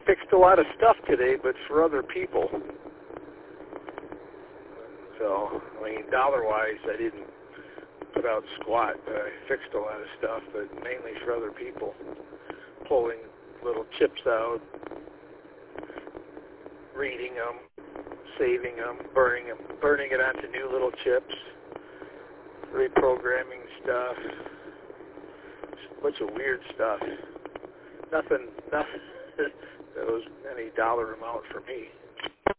fixed a lot of stuff today, but for other people. So, I mean, dollar-wise, I didn't put out squat, but I fixed a lot of stuff, but mainly for other people. Pulling little chips out, reading them, saving them, burning it onto new little chips, reprogramming stuff, a bunch of weird stuff. Nothing that was any dollar amount for me.